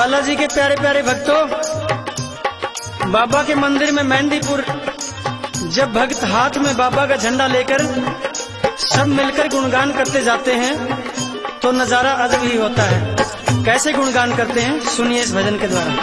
बालाजी के प्यारे प्यारे भक्तों, बाबा के मंदिर में मेहंदीपुर जब भक्त हाथ में बाबा का झंडा लेकर सब मिलकर गुणगान करते जाते हैं तो नजारा अजब ही होता है। कैसे गुणगान करते हैं सुनिए इस भजन के द्वारा।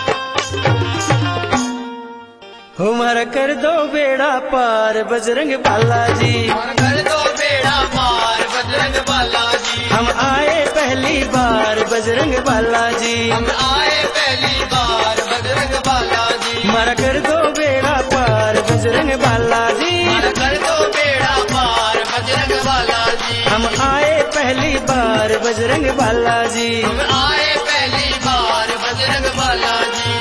हमारा कर दो बेड़ा पार बजरंग बालाजी, कर दो बेड़ा पार बजरंग बालाजी। हम आए पहली बार बजरंग बालाजी, हम आए पहली बार बजरंग बालाजी। हमारा कर दो बेड़ा पार बजरंग बालाजी, कर दो बेड़ा पार बजरंग बालाजी। हम आए पहली बार बजरंग बालाजी। हम आए पहली बार बजरंग बालाजी।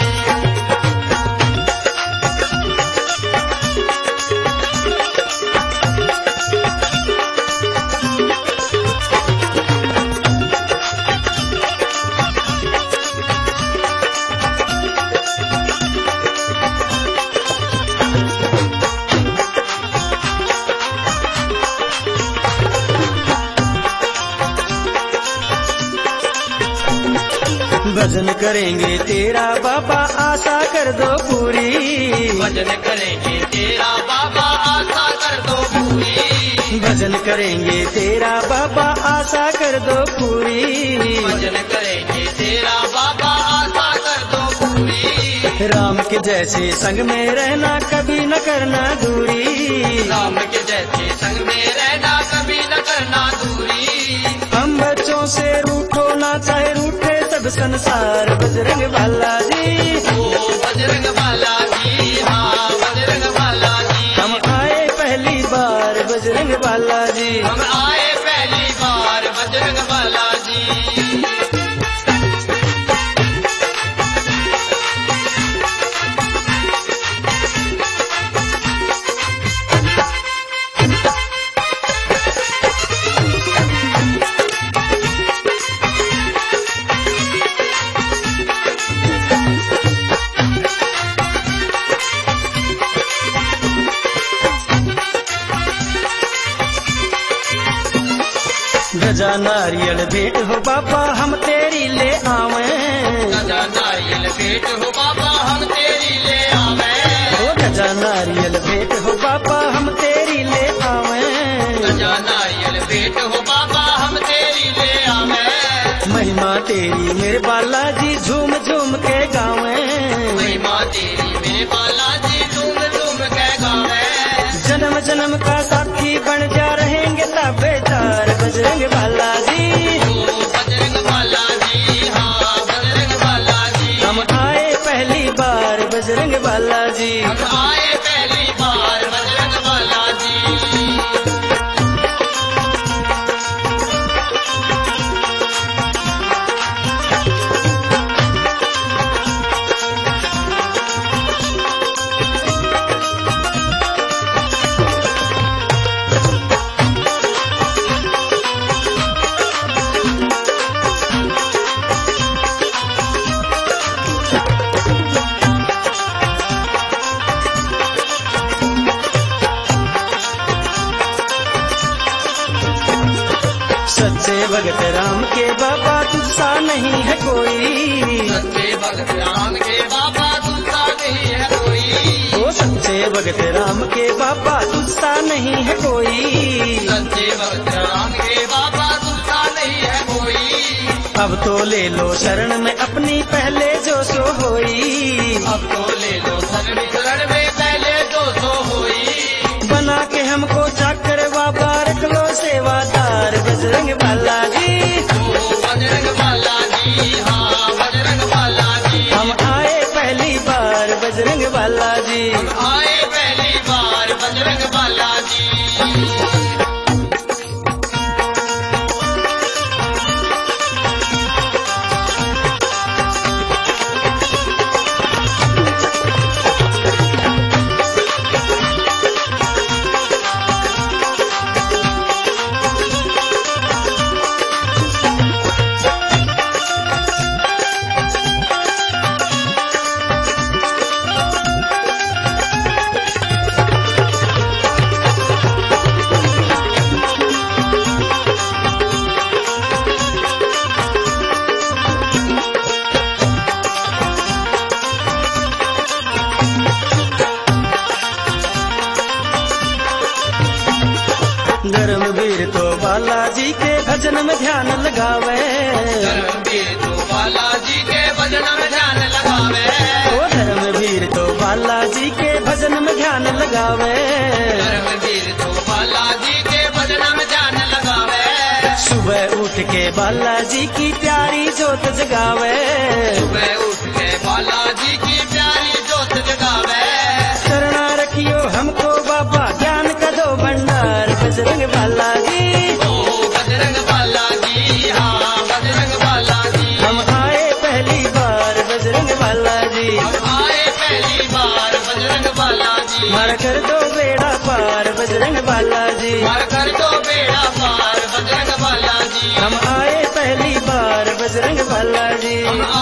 भजन करेंगे तेरा बाबा आशा कर दो पूरी, भजन करेंगे तेरा बाबा आशा कर दो पूरी। भजन करेंगे तेरा बाबा आशा कर दो पूरी। भजन करेंगे तेरा बाबा आशा कर दो पूरी। राम के जैसे संग में रहना कभी न करना दूरी, राम के जैसे संग में रहना कभी न करना दूरी। हम बच्चों से रूठो ना चाहे रूठे सब संसार बजरंग बालाजी। ओ बजरंग बालाजी, हाँ बजरंग बालाजी। हम आए पहली बार बजरंग बालाजी, हम आए पहली बार बजरंग बालाजी। गजा नारियल भेंट हो बाबा हम तेरी ले आवे, गजा नारियल भेंट हो बाबा हम तेरी ले आवे। ओ गजा नारियल भेंट हो बाबा हम तेरी ले आवे। गजा नारियल भेंट हो बाबा हम तेरी ले आवे। महिमा तेरी मेरे बालाजी झूम झूम के गावे, महिमा तेरी मेरे बालाजी झूम झूम के गावे। जन्म जन्म का साथी बन जा रहेंगे ताबेदार बजरंग बालाजी। ओ बजरंग बालाजी, हाँ बजरंग बालाजी। हम आए पहली बार बजरंग बालाजी, हम आए पहली बार बजरंग बालाजी। सच्चे भगत राम के बाबा तुझसा नहीं है कोई, सच्चे भगत राम के बाबा दूसरा नहीं है कोई। ओ सच्चे भगत राम के बाबा तुझसा नहीं है कोई। सच्चे भगत राम के बाबा दूसरा नहीं है कोई। अब तो ले लो शरण में अपनी पहले जो सो होई, अब तो ले लो शरण में पहले जो सो होई। बना के हमको चाकर बाबा रख लो सेवादार बजरंग बालाजी। ओ बजरंग बालाजी, हाँ बजरंग बालाजी। हम आए पहली बार बजरंग बालाजी, हम आए पहली बार बजरंग बालाजी। धर्मवीर तो बालाजी के भजन में ध्यान लगावे, धर्मवीर तो बालाजी के भजन में ध्यान लगावे, ओ धर्मवीर तो बालाजी के भजन में ध्यान लगावे, धर्मवीर तो बालाजी के भजन में ध्यान लगावे, सुबह उठ के बालाजी की प्यारी जोत जगावे, सुबह उठ के बालाजी की प्यारी जोत जगावे, करना रखियो हमको बाबा ज्ञान का दो भंडार, बजरंग बालाजी ओ बजरंग बालाजी, हाँ बजरंग बालाजी, हम आए पहली बार बजरंग बालाजी, हम आए पहली बार बजरंग बालाजी, मार कर दो बेड़ा पार बजरंग बालाजी, मार कर दो बेड़ा पार बजरंग बालाजी, हम आए पहली बार बजरंग बालाजी, हम